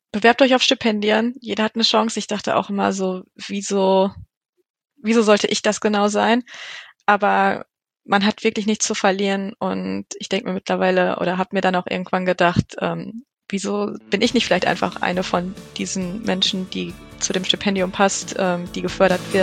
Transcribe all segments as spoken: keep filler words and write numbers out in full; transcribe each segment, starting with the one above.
bewerbt euch auf Stipendien. Jeder hat eine Chance. Ich dachte auch immer so, wieso, wieso sollte ich das genau sein? Aber man hat wirklich nichts zu verlieren und ich denke mir mittlerweile oder habe mir dann auch irgendwann gedacht, ähm, wieso bin ich nicht vielleicht einfach eine von diesen Menschen, die zu dem Stipendium passt, ähm, die gefördert wird?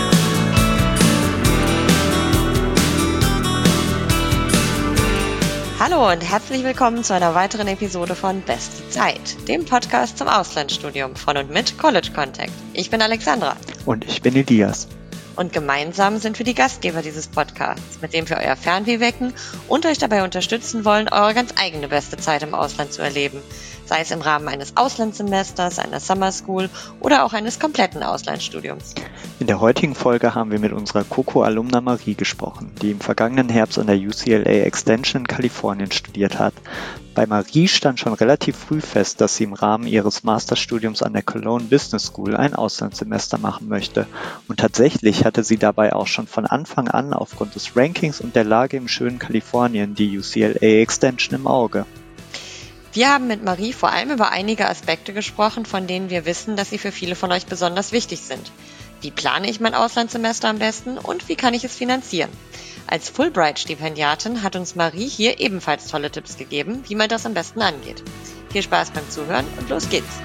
Hallo und herzlich willkommen zu einer weiteren Episode von Beste Zeit, dem Podcast zum Auslandsstudium von und mit College Contact. Ich bin Alexandra. Und ich bin Elias. Und gemeinsam sind wir die Gastgeber dieses Podcasts, mit dem wir euer Fernweh wecken und euch dabei unterstützen wollen, eure ganz eigene beste Zeit im Ausland zu erleben. Sei es im Rahmen eines Auslandssemesters, einer Summer School oder auch eines kompletten Auslandsstudiums. In der heutigen Folge haben wir mit unserer Coco-Alumna Marie gesprochen, die im vergangenen Herbst an der U C L A Extension in Kalifornien studiert hat. Bei Marie stand schon relativ früh fest, dass sie im Rahmen ihres Masterstudiums an der Cologne Business School ein Auslandssemester machen möchte. Und tatsächlich hatte sie dabei auch schon von Anfang an aufgrund des Rankings und der Lage im schönen Kalifornien die U C L A Extension im Auge. Wir haben mit Marie vor allem über einige Aspekte gesprochen, von denen wir wissen, dass sie für viele von euch besonders wichtig sind. Wie plane ich mein Auslandssemester am besten und wie kann ich es finanzieren? Als Fulbright-Stipendiatin hat uns Marie hier ebenfalls tolle Tipps gegeben, wie man das am besten angeht. Viel Spaß beim Zuhören und los geht's!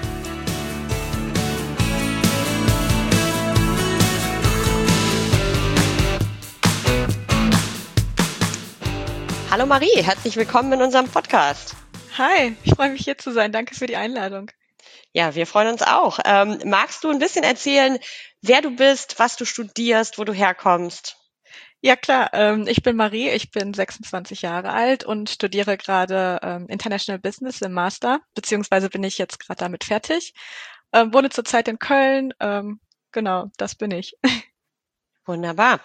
Hallo Marie, herzlich willkommen in unserem Podcast. Hi, ich freue mich hier zu sein. Danke für die Einladung. Ja, wir freuen uns auch. Ähm, magst du ein bisschen erzählen, wer du bist, was du studierst, wo du herkommst? Ja klar, ähm, ich bin Marie, ich bin sechsundzwanzig Jahre alt und studiere gerade ähm, International Business im Master, beziehungsweise bin ich jetzt gerade damit fertig. Ähm, wohne zurzeit in Köln, ähm, genau, das bin ich. Wunderbar.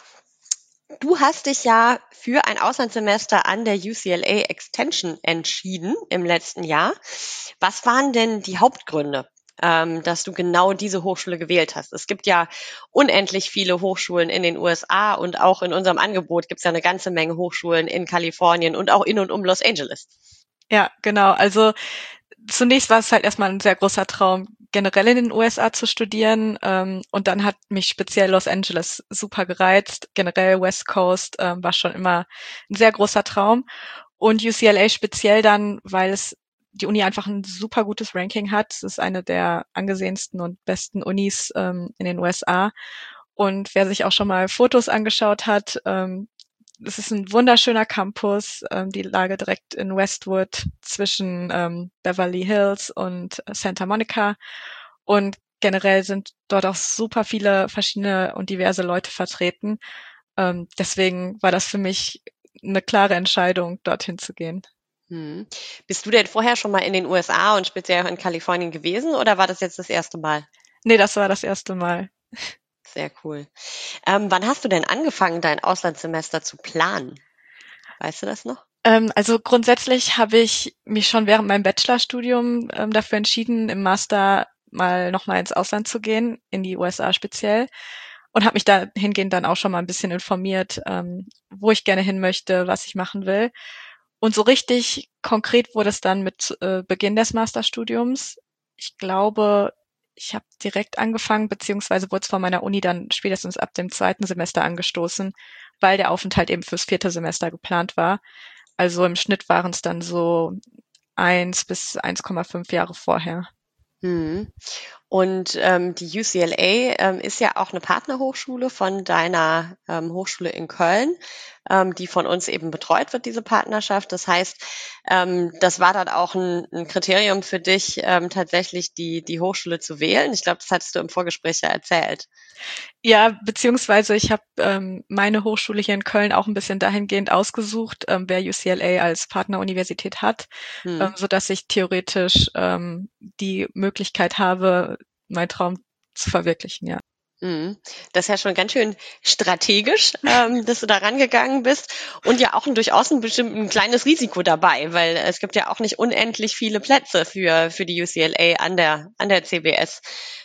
Du hast dich ja für ein Auslandssemester an der U C L A Extension entschieden im letzten Jahr. Was waren denn die Hauptgründe, ähm, dass du genau diese Hochschule gewählt hast? Es gibt ja unendlich viele Hochschulen in den U S A und auch in unserem Angebot gibt es ja eine ganze Menge Hochschulen in Kalifornien und auch in und um Los Angeles. Ja, genau. Also zunächst war es halt erstmal ein sehr großer Traum, generell in den U S A zu studieren. Ähm, und dann hat mich speziell Los Angeles super gereizt. Generell West Coast ähm, war schon immer ein sehr großer Traum. Und U C L A speziell dann, weil es die Uni einfach ein super gutes Ranking hat. Es ist eine der angesehensten und besten Unis ähm, in den U S A. Und wer sich auch schon mal Fotos angeschaut hat, ähm, es ist ein wunderschöner Campus, ähm, die Lage direkt in Westwood zwischen ähm, Beverly Hills und Santa Monica. Und generell sind dort auch super viele verschiedene und diverse Leute vertreten. Ähm, deswegen war das für mich eine klare Entscheidung, dorthin zu gehen. Hm. Bist du denn vorher schon mal in den U S A und speziell auch in Kalifornien gewesen oder war das jetzt das erste Mal? Nee, das war das erste Mal. Sehr cool. Ähm, wann hast du denn angefangen, dein Auslandssemester zu planen? Weißt du das noch? Ähm, also grundsätzlich habe ich mich schon während meinem Bachelorstudium ähm, dafür entschieden, im Master mal nochmal ins Ausland zu gehen, in die U S A speziell. Und habe mich dahingehend dann auch schon mal ein bisschen informiert, ähm, wo ich gerne hin möchte, was ich machen will. Und so richtig konkret wurde es dann mit äh, Beginn des Masterstudiums. Ich glaube, ich habe direkt angefangen, beziehungsweise wurde es von meiner Uni dann spätestens ab dem zweiten Semester angestoßen, weil der Aufenthalt eben fürs vierte Semester geplant war. Also im Schnitt waren es dann so eins bis eins Komma fünf Jahre vorher. Hm. Und ähm, die U C L A ähm, ist ja auch eine Partnerhochschule von deiner ähm, Hochschule in Köln, ähm, die von uns eben betreut wird, diese Partnerschaft. Das heißt, ähm, das war dann auch ein, ein Kriterium für dich, ähm, tatsächlich die, die Hochschule zu wählen. Ich glaube, das hattest du im Vorgespräch ja erzählt. Ja, beziehungsweise ich habe ähm, meine Hochschule hier in Köln auch ein bisschen dahingehend ausgesucht, ähm, wer U C L A als Partneruniversität hat, Hm. ähm, so dass ich theoretisch ähm, die Möglichkeit habe, meinen Traum zu verwirklichen, ja. Mhm. Das ist ja schon ganz schön strategisch, ähm, dass du da rangegangen bist und ja auch ein durchaus ein bestimmtes kleines Risiko dabei, weil es gibt ja auch nicht unendlich viele Plätze für für die U C L A an der an der C B S.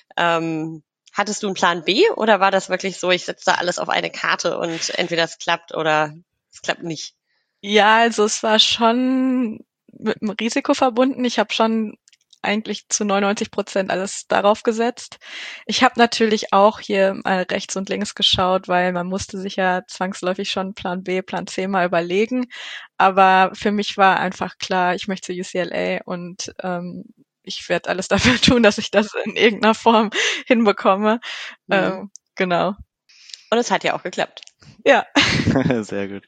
Ähm, hattest du einen Plan B oder war das wirklich so, ich setze da alles auf eine Karte und entweder es klappt oder es klappt nicht? Ja, also es war schon mit einem Risiko verbunden. Ich habe schon eigentlich zu neunundneunzig Prozent alles darauf gesetzt. Ich habe natürlich auch hier mal rechts und links geschaut, weil man musste sich ja zwangsläufig schon Plan B, Plan C mal überlegen. Aber für mich war einfach klar, ich möchte zu U C L A und ähm, ich werde alles dafür tun, dass ich das in irgendeiner Form hinbekomme. Mhm. Ähm, genau. Und es hat ja auch geklappt. Ja. Sehr gut.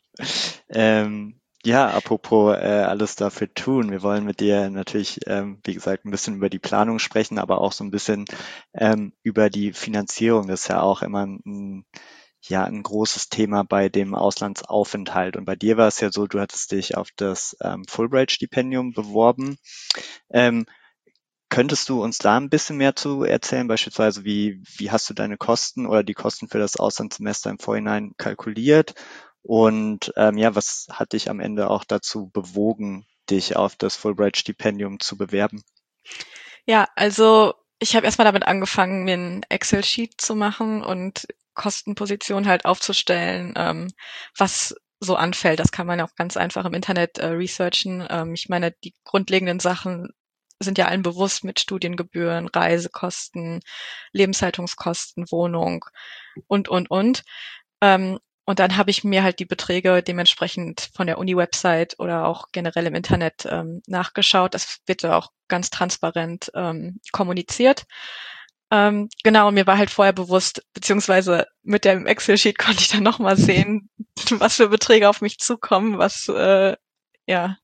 Ähm, ja, apropos äh, alles dafür tun. Wir wollen mit dir natürlich, ähm, wie gesagt, ein bisschen über die Planung sprechen, aber auch so ein bisschen ähm, über die Finanzierung. Das ist ja auch immer ein, ja, ein großes Thema bei dem Auslandsaufenthalt. Und bei dir war es ja so, du hattest dich auf das ähm, Fulbright-Stipendium beworben. Ähm, Könntest du uns da ein bisschen mehr zu erzählen? Beispielsweise, wie, wie hast du deine Kosten oder die Kosten für das Auslandssemester im Vorhinein kalkuliert? Und ähm, ja, was hat dich am Ende auch dazu bewogen, dich auf das Fulbright-Stipendium zu bewerben? Ja, also ich habe erstmal damit angefangen, mir ein Excel-Sheet zu machen und Kostenpositionen halt aufzustellen, ähm, was so anfällt. Das kann man auch ganz einfach im Internet äh, researchen. Ähm, ich meine, die grundlegenden Sachen sind ja allen bewusst mit Studiengebühren, Reisekosten, Lebenshaltungskosten, Wohnung und, und, und. Ähm, und dann habe ich mir halt die Beträge dementsprechend von der Uni-Website oder auch generell im Internet ähm, nachgeschaut. Das wird ja auch ganz transparent ähm, kommuniziert. Ähm, genau, mir war halt vorher bewusst, beziehungsweise mit dem Excel-Sheet konnte ich dann nochmal sehen, was für Beträge auf mich zukommen, was äh, ja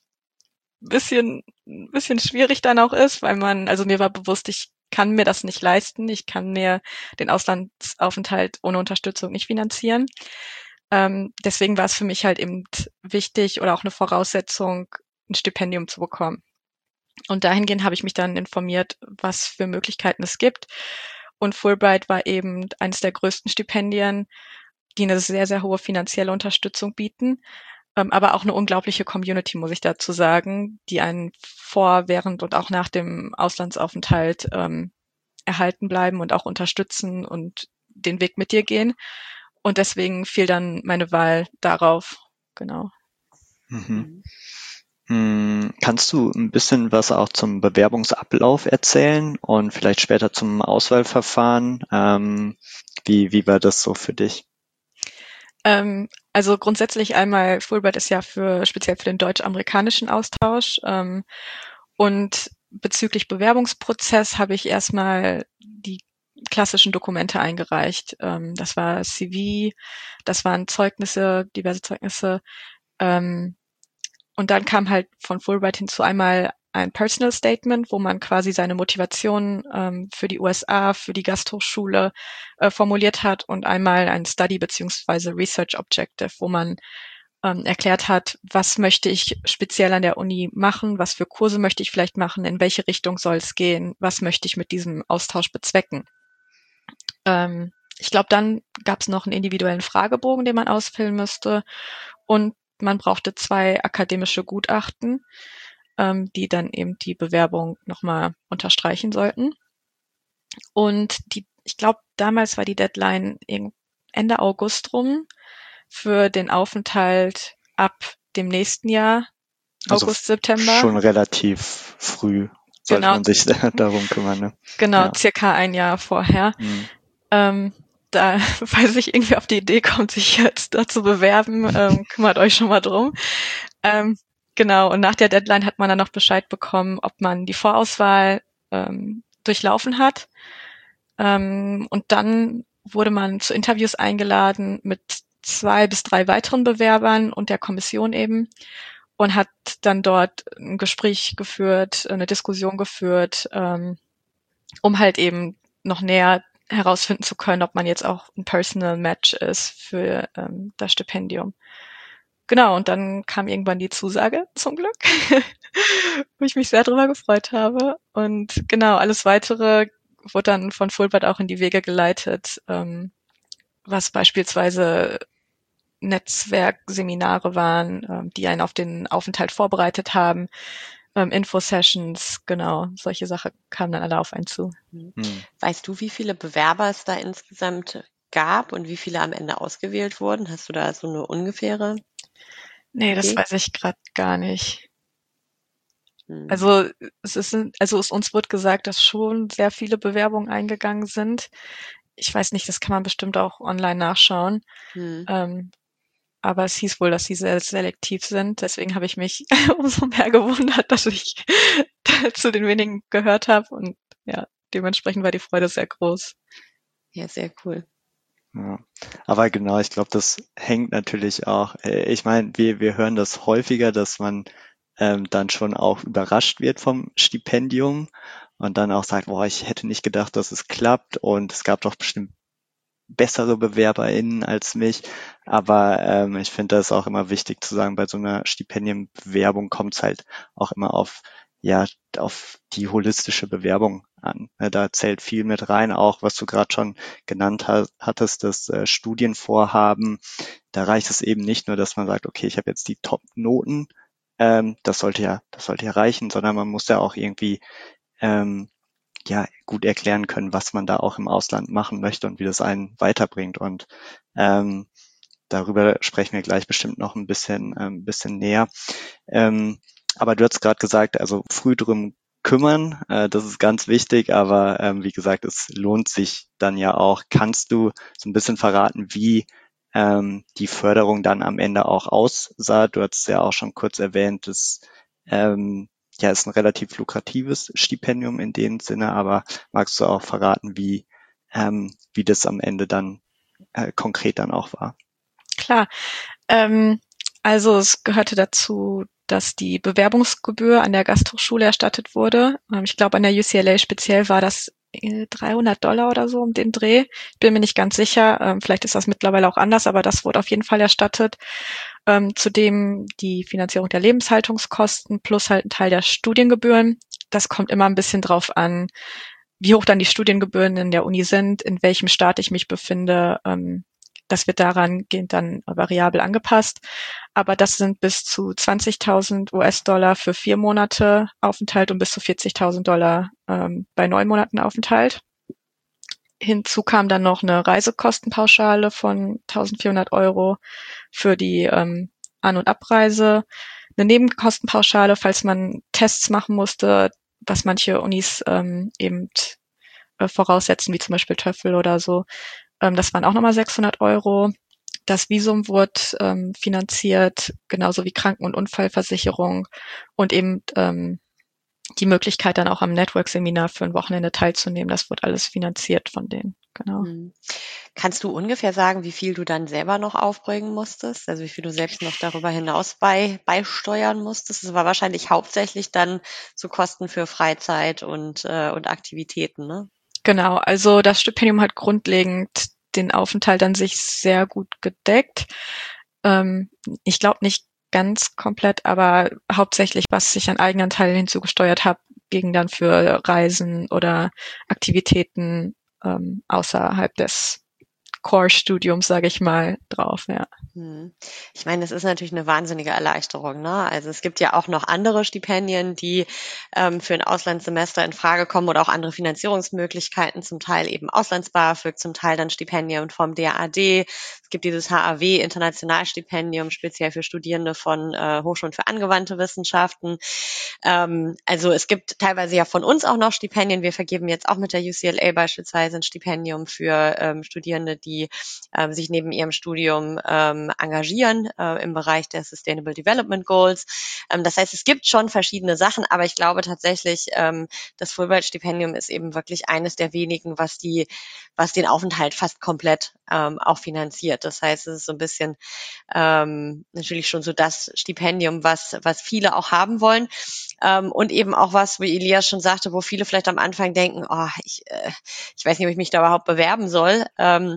bisschen bisschen schwierig dann auch ist, weil man, also mir war bewusst, ich kann mir das nicht leisten. Ich kann mir den Auslandsaufenthalt ohne Unterstützung nicht finanzieren. Ähm, deswegen war es für mich halt eben wichtig oder auch eine Voraussetzung, ein Stipendium zu bekommen. Und dahingehend habe ich mich dann informiert, was für Möglichkeiten es gibt. Und Fulbright war eben eines der größten Stipendien, die eine sehr, sehr hohe finanzielle Unterstützung bieten. Ähm, aber auch eine unglaubliche Community, muss ich dazu sagen, die einen vor, während und auch nach dem Auslandsaufenthalt ähm, erhalten bleiben und auch unterstützen und den Weg mit dir gehen. Und deswegen fiel dann meine Wahl darauf. Genau. Mhm. Hm, Kannst du ein bisschen was auch zum Bewerbungsablauf erzählen und vielleicht später zum Auswahlverfahren? Ähm, wie, wie war das so für dich? Ähm, also grundsätzlich einmal, Fulbright ist ja für speziell für den deutsch-amerikanischen Austausch. Ähm, und bezüglich Bewerbungsprozess habe ich erstmal die klassischen Dokumente eingereicht. Ähm, das war C V, das waren Zeugnisse, diverse Zeugnisse. Ähm, und dann kam halt von Fulbright hinzu einmal ein Personal Statement, wo man quasi seine Motivation ähm, für die U S A, für die Gasthochschule äh, formuliert hat und einmal ein Study beziehungsweise Research Objective, wo man ähm, erklärt hat, was möchte ich speziell an der Uni machen, was für Kurse möchte ich vielleicht machen, in welche Richtung soll es gehen, was möchte ich mit diesem Austausch bezwecken. Ähm, ich glaube, dann gab es noch einen individuellen Fragebogen, den man ausfüllen müsste und man brauchte zwei akademische Gutachten, ähm, die dann eben die Bewerbung nochmal unterstreichen sollten. Und die, ich glaube, damals war die Deadline Ende August rum für den Aufenthalt ab dem nächsten Jahr, Also August, September. schon relativ früh sollte Genau, man sich darum kümmern. Ne? genau, Ja. circa ein Jahr vorher. Mhm. Ähm, da, falls ich irgendwie auf die Idee kommt, sich jetzt da zu bewerben, ähm, kümmert euch schon mal drum. Ähm, genau, und nach der Deadline hat man dann noch Bescheid bekommen, ob man die Vorauswahl ähm, durchlaufen hat. Ähm, und dann wurde man zu Interviews eingeladen mit zwei bis drei weiteren Bewerbern und der Kommission eben und hat dann dort ein Gespräch geführt, eine Diskussion geführt, ähm, um halt eben noch näher herausfinden zu können, ob man jetzt auch ein Personal Match ist für ähm, das Stipendium. Genau, und dann kam irgendwann die Zusage, zum Glück, wo ich mich sehr drüber gefreut habe. Und genau, alles Weitere wurde dann von Fulbright auch in die Wege geleitet, ähm, was beispielsweise Netzwerkseminare waren, ähm, die einen auf den Aufenthalt vorbereitet haben, ähm, Info-Sessions, genau, solche Sachen kamen dann alle auf einen zu. Hm. Weißt du, wie viele Bewerber es da insgesamt gab und wie viele am Ende ausgewählt wurden? Hast du da so eine ungefähre? Nee, das Idee? weiß ich gerade gar nicht. Hm. Also es ist, also es, uns wird gesagt, dass schon sehr viele Bewerbungen eingegangen sind. Ich weiß nicht, das kann man bestimmt auch online nachschauen. Hm. Ähm, aber es hieß wohl, dass sie sehr selektiv sind. Deswegen habe ich mich umso mehr gewundert, dass ich zu den wenigen gehört habe. Und ja, dementsprechend war die Freude sehr groß. Ja, sehr cool. Ja. Aber genau, ich glaube, das hängt natürlich auch, äh, ich meine, wir, wir hören das häufiger, dass man ähm, dann schon auch überrascht wird vom Stipendium und dann auch sagt, boah, ich hätte nicht gedacht, dass es klappt und es gab doch bestimmt bessere BewerberInnen als mich. Aber ähm, ich finde das auch immer wichtig zu sagen, bei so einer Stipendienbewerbung kommt es halt auch immer auf, ja, auf die holistische Bewerbung an. Ne, da zählt viel mit rein, auch was du gerade schon genannt ha- hattest, das äh, Studienvorhaben. Da reicht es eben nicht nur, dass man sagt, okay, ich habe jetzt die Top-Noten, ähm, das sollte ja, das sollte ja reichen, sondern man muss ja auch irgendwie ähm, ja gut erklären können, was man da auch im Ausland machen möchte und wie das einen weiterbringt. Und ähm, darüber sprechen wir gleich bestimmt noch ein bisschen, ein ähm, bisschen näher. Ähm, aber du hast gerade gesagt, also früh drum kümmern, äh, das ist ganz wichtig, aber ähm, wie gesagt, es lohnt sich dann ja auch. Kannst du so ein bisschen verraten, wie ähm, die Förderung dann am Ende auch aussah? Du hast ja auch schon kurz erwähnt, dass ähm, ja, ist ein relativ lukratives Stipendium in dem Sinne, aber magst du auch verraten, wie, ähm, wie das am Ende dann äh, konkret dann auch war? Klar. Ähm, also es gehörte dazu, dass die Bewerbungsgebühr an der Gasthochschule erstattet wurde. Ähm, ich glaube, an der U C L A speziell war das äh, dreihundert Dollar oder so um den Dreh. Ich bin mir nicht ganz sicher. Ähm, vielleicht ist das mittlerweile auch anders, aber das wurde auf jeden Fall erstattet. Ähm, zudem die Finanzierung der Lebenshaltungskosten plus halt ein Teil der Studiengebühren. Das kommt immer ein bisschen drauf an, wie hoch dann die Studiengebühren in der Uni sind, in welchem Staat ich mich befinde. Ähm, das wird daran gehend dann variabel angepasst. Aber das sind bis zu zwanzigtausend U S-Dollar für vier Monate Aufenthalt und bis zu vierzigtausend Dollar ähm, bei neun Monaten Aufenthalt. Hinzu kam dann noch eine Reisekostenpauschale von eintausendvierhundert Euro für die ähm, An- und Abreise, eine Nebenkostenpauschale, falls man Tests machen musste, was manche Unis ähm, eben äh, voraussetzen, wie zum Beispiel TOEFL oder so. Ähm, das waren auch nochmal sechshundert Euro. Das Visum wurde ähm, finanziert, genauso wie Kranken- und Unfallversicherung und eben ähm, die Möglichkeit, dann auch am Network-Seminar für ein Wochenende teilzunehmen. Das wird alles finanziert von denen. Genau. Hm. Kannst du ungefähr sagen, wie viel du dann selber noch aufbringen musstest? Also wie viel du selbst noch darüber hinaus bei, beisteuern musstest? Das war wahrscheinlich hauptsächlich dann zu Kosten für Freizeit und, äh, und Aktivitäten, ne? Genau, also das Stipendium hat grundlegend den Aufenthalt an sich sehr gut gedeckt. Ähm, ich glaube nicht ganz komplett, aber hauptsächlich, was ich an Eigenanteil hinzugesteuert habe, ging dann für Reisen oder Aktivitäten ähm, außerhalb des Core-Studiums, sage ich mal, drauf, ja. Hm. Ich meine, das ist natürlich eine wahnsinnige Erleichterung, ne? Also es gibt ja auch noch andere Stipendien, die ähm, für ein Auslandssemester in Frage kommen oder auch andere Finanzierungsmöglichkeiten, zum Teil eben Auslands-BAföG, zum Teil dann Stipendien vom D A D. Es gibt dieses H A W Internationalstipendium, speziell für Studierende von äh, Hochschulen für angewandte Wissenschaften. Ähm, also es gibt teilweise ja von uns auch noch Stipendien. Wir vergeben jetzt auch mit der U C L A beispielsweise ein Stipendium für ähm, Studierende, die ähm, sich neben ihrem Studium ähm, engagieren äh, im Bereich der Sustainable Development Goals. Ähm, das heißt, es gibt schon verschiedene Sachen, aber ich glaube tatsächlich, ähm, das Fulbright-Stipendium ist eben wirklich eines der wenigen, was die, was den Aufenthalt fast komplett ähm, auch finanziert. Das heißt, es ist so ein bisschen ähm, natürlich schon so das Stipendium, was, was viele auch haben wollen. Ähm, und eben auch was, wie Elias schon sagte, wo viele vielleicht am Anfang denken, oh, ich, äh, ich weiß nicht, ob ich mich da überhaupt bewerben soll. Ähm,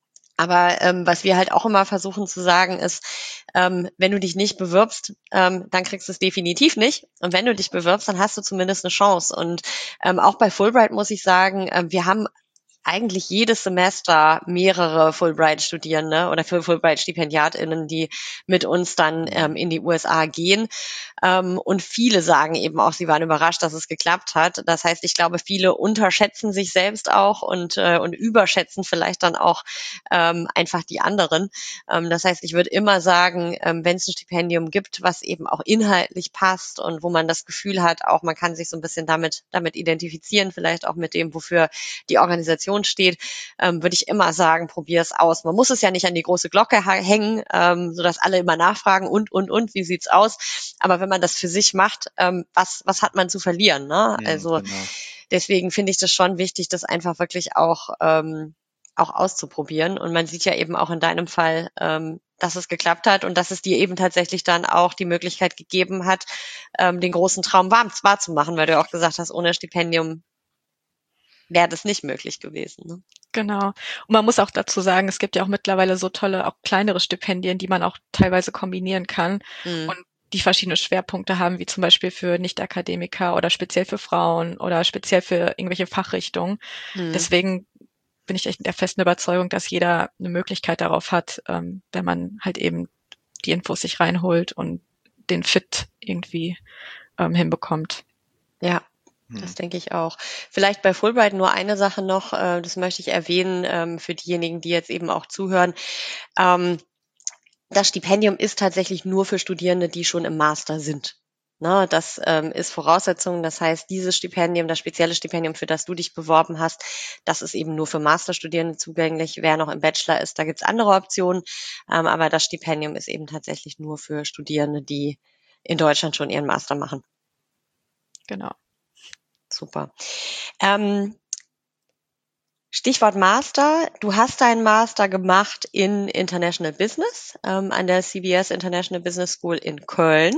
aber ähm, was wir halt auch immer versuchen zu sagen ist, ähm, wenn du dich nicht bewirbst, ähm, dann kriegst du es definitiv nicht. Und wenn du dich bewirbst, dann hast du zumindest eine Chance. Und ähm, auch bei Fulbright muss ich sagen, äh, wir haben eigentlich jedes Semester mehrere Fulbright-Studierende oder Fulbright-StipendiatInnen, die mit uns dann ähm, in die U S A gehen. Ähm, und viele sagen eben auch, sie waren überrascht, dass es geklappt hat. Das heißt, ich glaube, viele unterschätzen sich selbst auch und, äh, und überschätzen vielleicht dann auch ähm, einfach die anderen. Ähm, das heißt, ich würde immer sagen, ähm, wenn es ein Stipendium gibt, was eben auch inhaltlich passt und wo man das Gefühl hat, auch man kann sich so ein bisschen damit, damit identifizieren, vielleicht auch mit dem, wofür die Organisation steht, ähm, würde ich immer sagen, probier es aus. Man muss es ja nicht an die große Glocke hängen, ähm, sodass alle immer nachfragen und, und, und, wie sieht's aus? Aber wenn man das für sich macht, ähm, was, was hat man zu verlieren? Ne? Mhm, Also genau. deswegen finde ich das schon wichtig, das einfach wirklich auch, ähm, auch auszuprobieren. Und man sieht ja eben auch in deinem Fall, ähm, dass es geklappt hat und dass es dir eben tatsächlich dann auch die Möglichkeit gegeben hat, ähm, den großen Traum wahr, wahr zu machen, weil du auch gesagt hast, ohne Stipendium wäre das nicht möglich gewesen. Ne? Genau. Und man muss auch dazu sagen, es gibt ja auch mittlerweile so tolle, auch kleinere Stipendien, die man auch teilweise kombinieren kann Mhm. und die verschiedene Schwerpunkte haben, wie zum Beispiel für Nicht-Akademiker oder speziell für Frauen oder speziell für irgendwelche Fachrichtungen. Mhm. Deswegen bin ich echt der festen Überzeugung, dass jeder eine Möglichkeit darauf hat, ähm, wenn man halt eben die Infos sich reinholt und den Fit irgendwie ähm, hinbekommt. Ja. Das denke ich auch. Vielleicht bei Fulbright nur eine Sache noch, äh, das möchte ich erwähnen ähm, für diejenigen, die jetzt eben auch zuhören. Ähm, das Stipendium ist tatsächlich nur für Studierende, die schon im Master sind. Na, das ähm, ist Voraussetzung. Das heißt, dieses Stipendium, das spezielle Stipendium, für das du dich beworben hast, das ist eben nur für Masterstudierende zugänglich. Wer noch im Bachelor ist, da gibt's andere Optionen. Ähm, aber das Stipendium ist eben tatsächlich nur für Studierende, die in Deutschland schon ihren Master machen. Genau. Super. Ähm, Stichwort Master. Du hast deinen Master gemacht in International Business ähm, an der C B S International Business School in Köln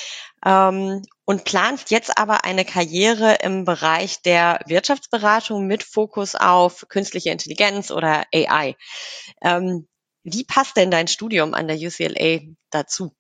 ähm, und planst jetzt aber eine Karriere im Bereich der Wirtschaftsberatung mit Fokus auf künstliche Intelligenz oder A I. Ähm, wie passt denn dein Studium an der U C L A dazu?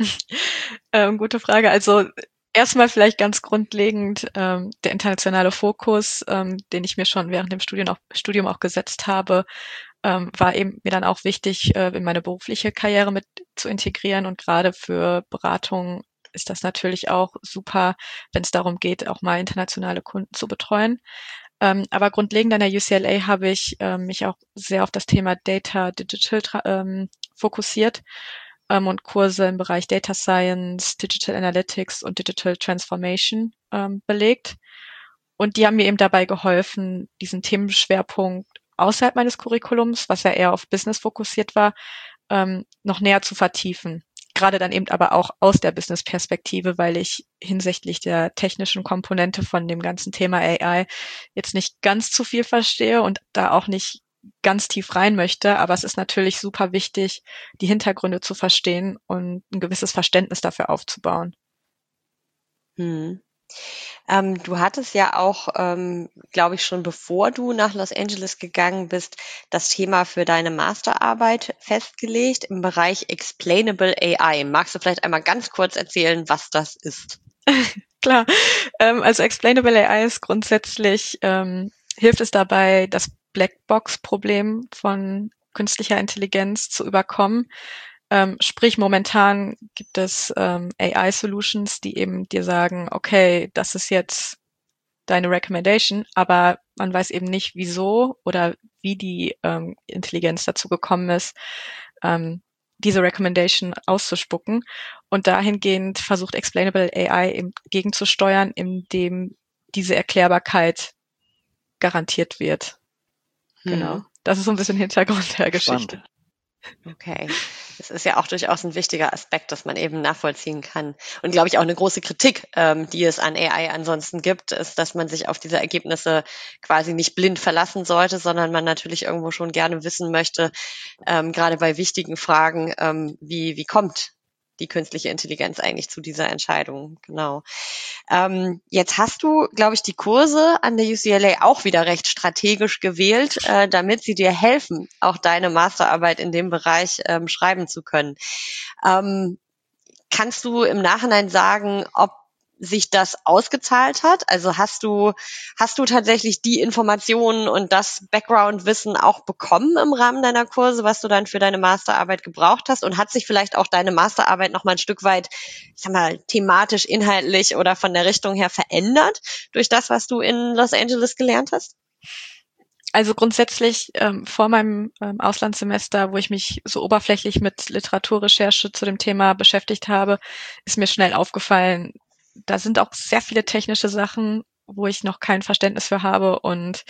Ähm, gute Frage. Also erstmal vielleicht ganz grundlegend ähm, der internationale Fokus, ähm, den ich mir schon während dem Studium auch, Studium auch gesetzt habe, ähm, war eben mir dann auch wichtig, äh, in meine berufliche Karriere mit zu integrieren. Und gerade für Beratung ist das natürlich auch super, wenn es darum geht, auch mal internationale Kunden zu betreuen. Ähm, aber grundlegend an der U C L A habe ich ähm, mich auch sehr auf das Thema Data Digital ähm, fokussiert ähm, und Kurse im Bereich Data Science, Digital Analytics und Digital Transformation ähm, belegt. Und die haben mir eben dabei geholfen, diesen Themenschwerpunkt außerhalb meines Curriculums, was ja eher auf Business fokussiert war, ähm, noch näher zu vertiefen. Gerade dann eben aber auch aus der Business-Perspektive, weil ich hinsichtlich der technischen Komponente von dem ganzen Thema A I jetzt nicht ganz zu viel verstehe und da auch nicht ganz tief rein möchte. Aber es ist natürlich super wichtig, die Hintergründe zu verstehen und ein gewisses Verständnis dafür aufzubauen. Hm. Ähm, du hattest ja auch, ähm, glaube ich, schon bevor du nach Los Angeles gegangen bist, das Thema für deine Masterarbeit festgelegt im Bereich Explainable A I. Magst du vielleicht einmal ganz kurz erzählen, was das ist? Klar, ähm, also Explainable A I ist grundsätzlich, ähm, hilft es dabei, das Blackbox-Problem von künstlicher Intelligenz zu überkommen. Ähm, sprich, momentan gibt es ähm, A I-Solutions, die eben dir sagen, okay, das ist jetzt deine Recommendation, aber man weiß eben nicht, wieso oder wie die ähm, Intelligenz dazu gekommen ist, ähm, diese Recommendation auszuspucken. Und dahingehend versucht Explainable A I eben gegenzusteuern, indem diese Erklärbarkeit garantiert wird. Genau. Hm. Das ist so ein bisschen Hintergrund der Geschichte. Spannend. Okay. Das ist ja auch durchaus ein wichtiger Aspekt, dass man eben nachvollziehen kann. Und glaube ich auch eine große Kritik, ähm, die es an A I ansonsten gibt, ist, dass man sich auf diese Ergebnisse quasi nicht blind verlassen sollte, sondern man natürlich irgendwo schon gerne wissen möchte, ähm, gerade bei wichtigen Fragen, ähm, wie, wie kommt die künstliche Intelligenz eigentlich zu dieser Entscheidung? Genau. Ähm, jetzt hast du, glaube ich, die Kurse an der U C L A auch wieder recht strategisch gewählt, äh, damit sie dir helfen, auch deine Masterarbeit in dem Bereich ähm, schreiben zu können. Ähm, kannst du im Nachhinein sagen, ob sich das ausgezahlt hat? Also hast du, hast du tatsächlich die Informationen und das Background-Wissen auch bekommen im Rahmen deiner Kurse, was du dann für deine Masterarbeit gebraucht hast? Und hat sich vielleicht auch deine Masterarbeit noch mal ein Stück weit, ich sag mal, thematisch, inhaltlich oder von der Richtung her verändert durch das, was du in Los Angeles gelernt hast? Also grundsätzlich ähm, vor meinem ähm, Auslandssemester, wo ich mich so oberflächlich mit Literaturrecherche zu dem Thema beschäftigt habe, ist mir schnell aufgefallen, da sind auch sehr viele technische Sachen, wo ich noch kein Verständnis für habe und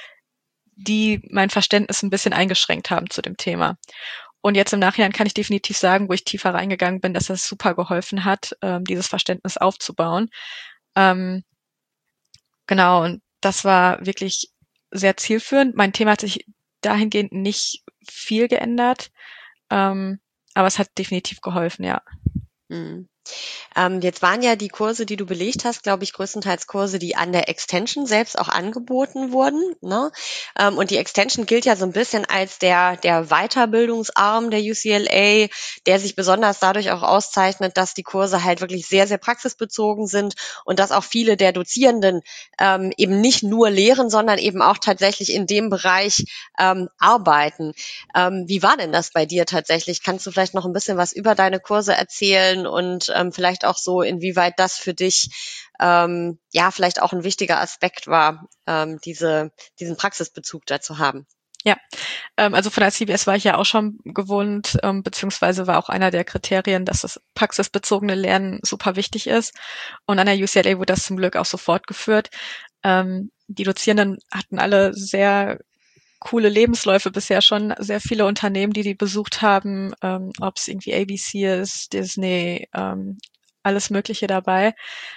die mein Verständnis ein bisschen eingeschränkt haben zu dem Thema. Und jetzt im Nachhinein kann ich definitiv sagen, wo ich tiefer reingegangen bin, dass das super geholfen hat, ähm, dieses Verständnis aufzubauen. Ähm, genau, und das war wirklich sehr zielführend. Mein Thema hat sich dahingehend nicht viel geändert, ähm, aber es hat definitiv geholfen, ja. Hm. Ähm, jetzt waren ja die Kurse, die du belegt hast, glaube ich, größtenteils Kurse, die an der Extension selbst auch angeboten wurden, ne? Ähm, und die Extension gilt ja so ein bisschen als der, der Weiterbildungsarm der U C L A, der sich besonders dadurch auch auszeichnet, dass die Kurse halt wirklich sehr, sehr praxisbezogen sind und dass auch viele der Dozierenden ähm, eben nicht nur lehren, sondern eben auch tatsächlich in dem Bereich ähm, arbeiten. Ähm, wie war denn das bei dir tatsächlich? Kannst du vielleicht noch ein bisschen was über deine Kurse erzählen und ähm, vielleicht auch so, inwieweit das für dich ähm, ja vielleicht auch ein wichtiger Aspekt war, ähm, diese, diesen Praxisbezug da zu haben? Ja, ähm, also von der C B S war ich ja auch schon gewohnt, ähm, beziehungsweise war auch einer der Kriterien, dass das praxisbezogene Lernen super wichtig ist. Und an der U C L A wurde das zum Glück auch so fortgeführt. Ähm, die Dozierenden hatten alle sehr coole Lebensläufe bisher schon, sehr viele Unternehmen, die die besucht haben, ähm, ob es irgendwie A B C ist, Disney, ähm, alles Mögliche dabei.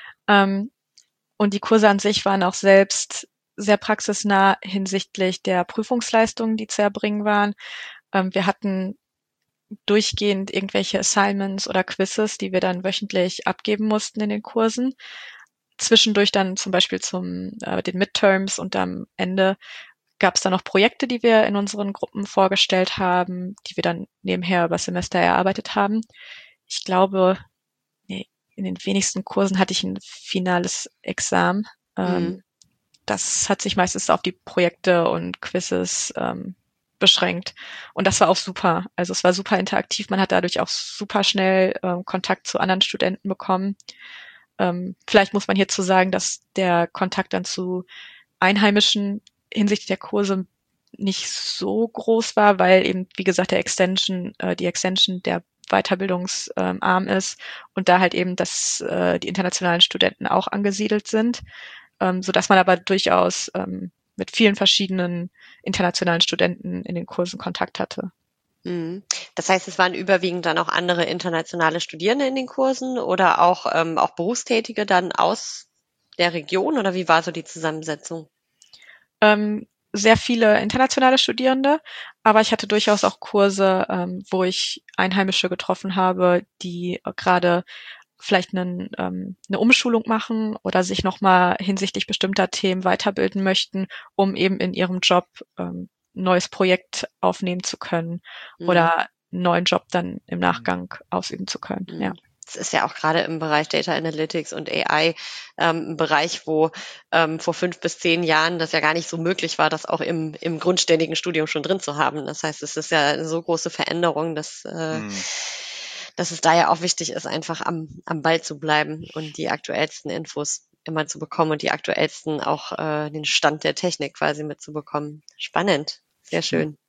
Ähm, und die Kurse an sich waren auch selbst sehr praxisnah hinsichtlich der Prüfungsleistungen, die zu erbringen waren. Ähm, wir hatten durchgehend irgendwelche Assignments oder Quizzes, die wir dann wöchentlich abgeben mussten in den Kursen. Zwischendurch dann zum Beispiel zum äh, den Midterms und am Ende gab es dann noch Projekte, die wir in unseren Gruppen vorgestellt haben, die wir dann nebenher über das Semester erarbeitet haben. Ich glaube, nee, in den wenigsten Kursen hatte ich ein finales Examen. Ähm, Mhm. das hat sich meistens auf die Projekte und Quizzes ähm, beschränkt. Und das war auch super. Also es war super interaktiv. Man hat dadurch auch super schnell ähm, Kontakt zu anderen Studenten bekommen. Ähm, vielleicht muss man hierzu sagen, dass der Kontakt dann zu Einheimischen hinsichtlich der Kurse nicht so groß war, weil eben, wie gesagt, der Extension, äh, die Extension der Weiterbildungsarm ist und da halt eben, dass äh, die internationalen Studenten auch angesiedelt sind, ähm, so dass man aber durchaus ähm, mit vielen verschiedenen internationalen Studenten in den Kursen Kontakt hatte. Mhm. Das heißt, es waren überwiegend dann auch andere internationale Studierende in den Kursen oder auch, ähm, auch Berufstätige dann aus der Region oder wie war so die Zusammensetzung? Ähm, sehr viele internationale Studierende, aber ich hatte durchaus auch Kurse, ähm, wo ich Einheimische getroffen habe, die gerade vielleicht einen, ähm, eine Umschulung machen oder sich nochmal hinsichtlich bestimmter Themen weiterbilden möchten, um eben in ihrem Job ähm, ein neues Projekt aufnehmen zu können Mhm. oder einen neuen Job dann im Nachgang ausüben zu können. Ja. Mhm. Es ist ja auch gerade im Bereich Data Analytics und A I ähm, ein Bereich, wo ähm, vor fünf bis zehn Jahren das ja gar nicht so möglich war, das auch im, im grundständigen Studium schon drin zu haben. Das heißt, es ist ja eine so große Veränderung, dass, äh, Hm. dass es da ja auch wichtig ist, einfach am, am Ball zu bleiben und die aktuellsten Infos immer zu bekommen und die aktuellsten auch äh, den Stand der Technik quasi mitzubekommen. Spannend, sehr schön.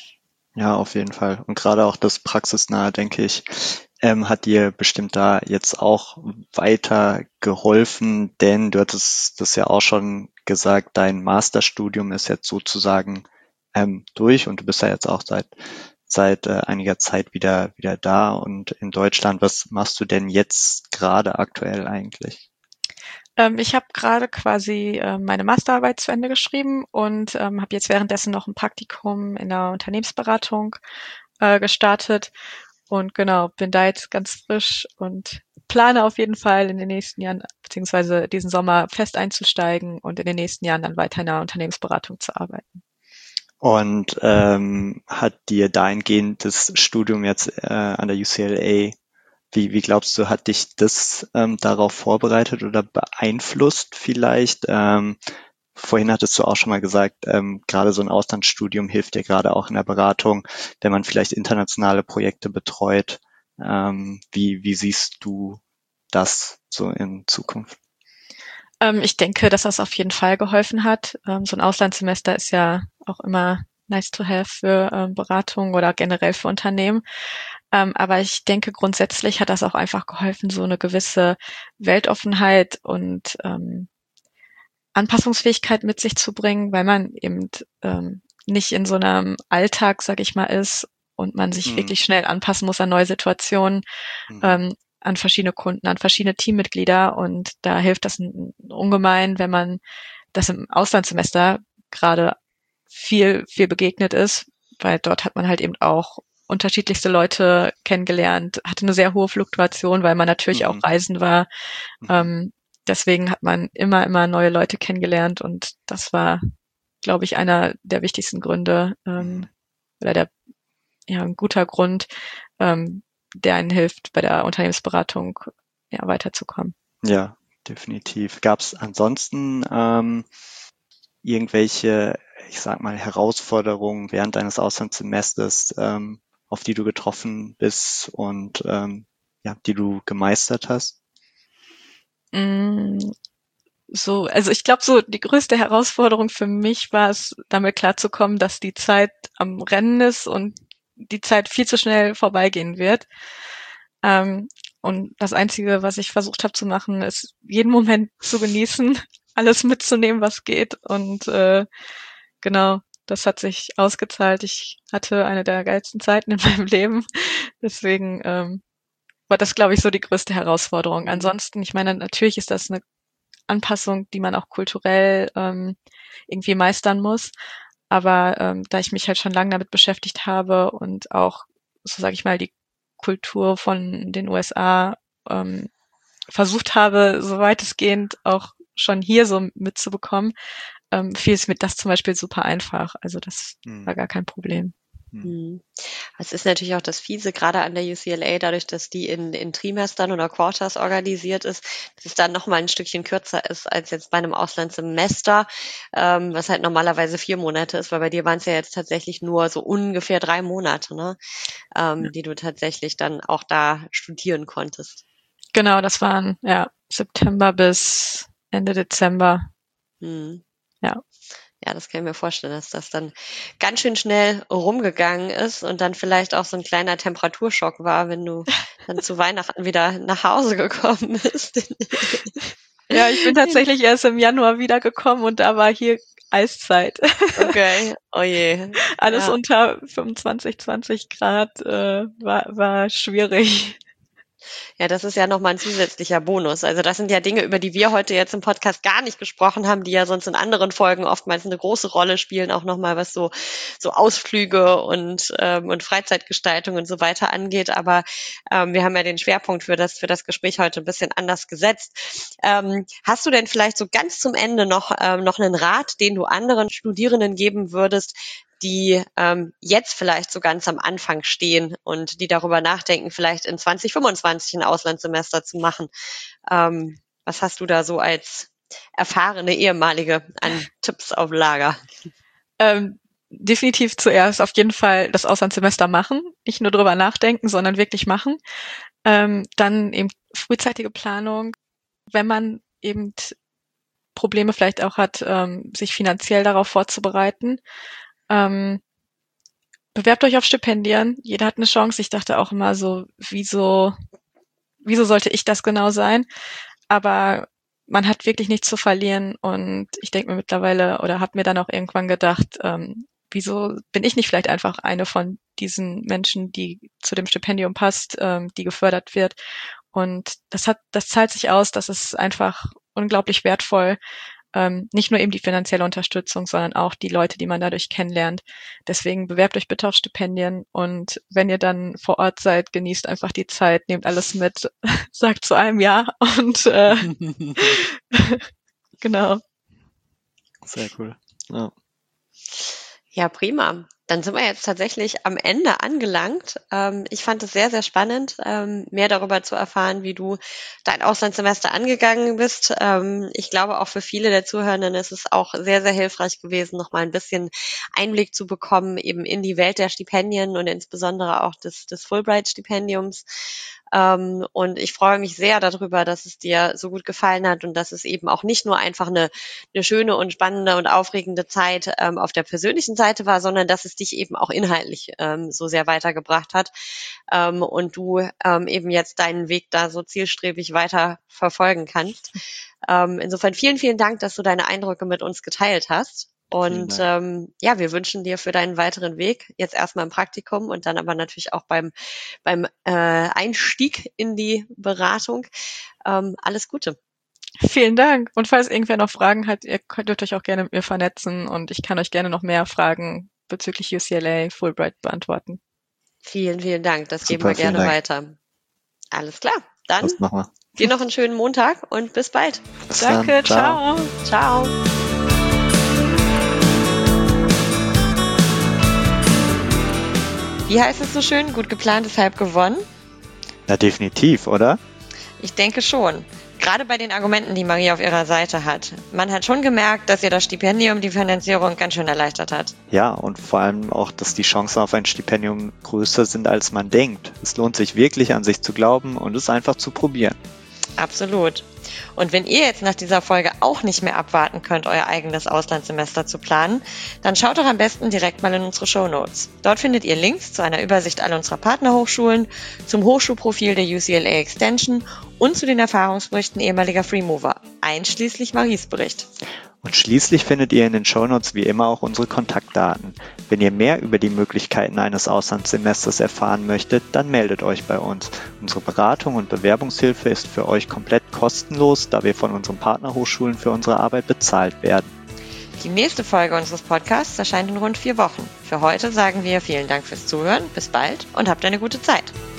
Ja, auf jeden Fall. Und gerade auch das Praxisnahe, denke ich, ähm, hat dir bestimmt da jetzt auch weiter geholfen, denn du hattest das ja auch schon gesagt, dein Masterstudium ist jetzt sozusagen ähm, durch und du bist ja jetzt auch seit seit äh, einiger Zeit wieder wieder da und in Deutschland. Was machst du denn jetzt gerade aktuell eigentlich? Ähm, ich habe gerade quasi äh, meine Masterarbeit zu Ende geschrieben und ähm, habe jetzt währenddessen noch ein Praktikum in der Unternehmensberatung äh, gestartet. Und genau, bin da jetzt ganz frisch und plane auf jeden Fall in den nächsten Jahren, beziehungsweise diesen Sommer fest einzusteigen und in den nächsten Jahren dann weiter in der Unternehmensberatung zu arbeiten. Und ähm, hat dir dahingehend das Studium jetzt äh, an der U C L A Wie, wie glaubst du, hat dich das ähm, darauf vorbereitet oder beeinflusst vielleicht? Ähm, vorhin hattest du auch schon mal gesagt, ähm, gerade so ein Auslandsstudium hilft dir gerade auch in der Beratung, wenn man vielleicht internationale Projekte betreut. Ähm, wie, wie siehst du das so in Zukunft? Ähm, ich denke, dass das auf jeden Fall geholfen hat. Ähm, so ein Auslandssemester ist ja auch immer nice to have für ähm, Beratung oder generell für Unternehmen. Ähm, aber ich denke, grundsätzlich hat das auch einfach geholfen, so eine gewisse Weltoffenheit und ähm, Anpassungsfähigkeit mit sich zu bringen, weil man eben ähm, nicht in so einem Alltag, sag ich mal, ist und man sich Mhm. wirklich schnell anpassen muss an neue Situationen, Mhm. ähm, an verschiedene Kunden, an verschiedene Teammitglieder. Und da hilft das ungemein, wenn man das im Auslandssemester gerade viel, viel begegnet ist, weil dort hat man halt eben auch unterschiedlichste Leute kennengelernt, hatte eine sehr hohe Fluktuation, weil man natürlich auch Mhm. reisen war. Mhm. Ähm, deswegen hat man immer, immer neue Leute kennengelernt und das war, glaube ich, einer der wichtigsten Gründe ähm, Mhm. oder der, ja, ein guter Grund, ähm, der einen hilft, bei der Unternehmensberatung ja, weiterzukommen. Ja, definitiv. Gab es ansonsten ähm, irgendwelche, ich sag mal, Herausforderungen während deines Auslandssemesters, ähm, auf die du getroffen bist und ähm, ja, die du gemeistert hast? Mm, So, also ich glaube, so die größte Herausforderung für mich war es, damit klarzukommen, dass die Zeit am Rennen ist und die Zeit viel zu schnell vorbeigehen wird. Ähm, und das Einzige, was ich versucht habe zu machen, ist jeden Moment zu genießen, alles mitzunehmen, was geht. Und äh, genau, das hat sich ausgezahlt. Ich hatte eine der geilsten Zeiten in meinem Leben. Deswegen ähm, war das, glaube ich, so die größte Herausforderung. Mhm. Ansonsten, ich meine, natürlich ist das eine Anpassung, die man auch kulturell ähm, irgendwie meistern muss. Aber ähm, da ich mich halt schon lange damit beschäftigt habe und auch, so sage ich mal, die Kultur von den U S A ähm, versucht habe, so weitestgehend auch schon hier so mitzubekommen, ähm, fiel es mir das zum Beispiel super einfach. Also das Hm. war gar kein Problem. Hm. Mhm. Es ist natürlich auch das Fiese, gerade an der U C L A, dadurch, dass die in, in Trimestern oder Quarters organisiert ist, dass es dann nochmal ein Stückchen kürzer ist als jetzt bei einem Auslandssemester, ähm, was halt normalerweise vier Monate ist, weil bei dir waren es ja jetzt tatsächlich nur so ungefähr drei Monate, ne, ähm, die du tatsächlich dann auch da studieren konntest. Genau, das waren ja September bis Ende Dezember. Mhm. Ja. Ja, das kann ich mir vorstellen, dass das dann ganz schön schnell rumgegangen ist und dann vielleicht auch so ein kleiner Temperaturschock war, wenn du dann zu Weihnachten wieder nach Hause gekommen bist. Ja, ich bin tatsächlich erst im Januar wiedergekommen und da war hier Eiszeit. Okay, oh je. Alles Ja. unter fünfundzwanzig, zwanzig Grad äh, war, war schwierig. Ja, das ist ja nochmal ein zusätzlicher Bonus. Also das sind ja Dinge, über die wir heute jetzt im Podcast gar nicht gesprochen haben, die ja sonst in anderen Folgen oftmals eine große Rolle spielen, auch nochmal was so, so Ausflüge und, ähm, und Freizeitgestaltung und so weiter angeht. Aber ähm, wir haben ja den Schwerpunkt für das, für das Gespräch heute ein bisschen anders gesetzt. Ähm, hast du denn vielleicht so ganz zum Ende noch, ähm, noch einen Rat, den du anderen Studierenden geben würdest, die ähm, jetzt vielleicht so ganz am Anfang stehen und die darüber nachdenken, vielleicht in zwanzig fünfundzwanzig ein Auslandssemester zu machen? Ähm, was hast du da so als erfahrene ehemalige an Tipps auf Lager? Ähm, definitiv zuerst auf jeden Fall das Auslandssemester machen. Nicht nur drüber nachdenken, sondern wirklich machen. Ähm, dann eben frühzeitige Planung. Wenn man eben Probleme vielleicht auch hat, ähm, sich finanziell darauf vorzubereiten. Ähm, bewerbt euch auf Stipendien. Jeder hat eine Chance. Ich dachte auch immer so, wieso, wieso sollte ich das genau sein? Aber man hat wirklich nichts zu verlieren und ich denke mir mittlerweile oder habe mir dann auch irgendwann gedacht, ähm, wieso bin ich nicht vielleicht einfach eine von diesen Menschen, die zu dem Stipendium passt, ähm, die gefördert wird. Und das hat, das zahlt sich aus, das ist einfach unglaublich wertvoll. Ähm, nicht nur eben die finanzielle Unterstützung, sondern auch die Leute, die man dadurch kennenlernt. Deswegen bewerbt euch bitte auf Stipendien und wenn ihr dann vor Ort seid, genießt einfach die Zeit, nehmt alles mit, sagt zu einem Ja und äh, genau. Sehr cool. Ja. Ja, prima. Dann sind wir jetzt tatsächlich am Ende angelangt. Ähm, ich fand es sehr, sehr spannend, ähm, mehr darüber zu erfahren, wie du dein Auslandssemester angegangen bist. Ähm, ich glaube, auch für viele der Zuhörenden ist es auch sehr, sehr hilfreich gewesen, nochmal ein bisschen Einblick zu bekommen, eben in die Welt der Stipendien und insbesondere auch des, des Fulbright-Stipendiums. Ähm, und ich freue mich sehr darüber, dass es dir so gut gefallen hat und dass es eben auch nicht nur einfach eine, eine schöne und spannende und aufregende Zeit ähm, auf der persönlichen Seite war, sondern dass es dich eben auch inhaltlich ähm, so sehr weitergebracht hat ähm, und du ähm, eben jetzt deinen Weg da so zielstrebig weiter verfolgen kannst. Ähm, insofern vielen, vielen Dank, dass du deine Eindrücke mit uns geteilt hast. Und ähm, ja, wir wünschen dir für deinen weiteren Weg jetzt erstmal im Praktikum und dann aber natürlich auch beim beim äh, Einstieg in die Beratung ähm, alles Gute. Vielen Dank. Und falls irgendwer noch Fragen hat, ihr könnt euch auch gerne mit mir vernetzen und ich kann euch gerne noch mehr Fragen bezüglich U C L A Fulbright beantworten. Vielen, vielen Dank. Das Super, geben wir gerne Dank. weiter. Alles klar. Dann Was machen wir? dir noch einen schönen Montag und bis bald. Bis Danke, dann. Ciao. Ciao. Ciao. Wie heißt es so schön? Gut geplant ist halb gewonnen? Na, definitiv, oder? Ich denke schon. Gerade bei den Argumenten, die Marie auf ihrer Seite hat. Man hat schon gemerkt, dass ihr das Stipendium die Finanzierung ganz schön erleichtert hat. Ja, und vor allem auch, dass die Chancen auf ein Stipendium größer sind, als man denkt. Es lohnt sich wirklich, an sich zu glauben und es einfach zu probieren. Absolut. Und wenn ihr jetzt nach dieser Folge auch nicht mehr abwarten könnt, euer eigenes Auslandssemester zu planen, dann schaut doch am besten direkt mal in unsere Shownotes. Dort findet ihr Links zu einer Übersicht all unserer Partnerhochschulen, zum Hochschulprofil der U C L A Extension und zu den Erfahrungsberichten ehemaliger Freemover, einschließlich Maries Bericht. Und schließlich findet ihr in den Shownotes wie immer auch unsere Kontaktdaten. Wenn ihr mehr über die Möglichkeiten eines Auslandssemesters erfahren möchtet, dann meldet euch bei uns. Unsere Beratung und Bewerbungshilfe ist für euch komplett kostenlos, da wir von unseren Partnerhochschulen für unsere Arbeit bezahlt werden. Die nächste Folge unseres Podcasts erscheint in rund vier Wochen. Für heute sagen wir vielen Dank fürs Zuhören, bis bald und habt eine gute Zeit.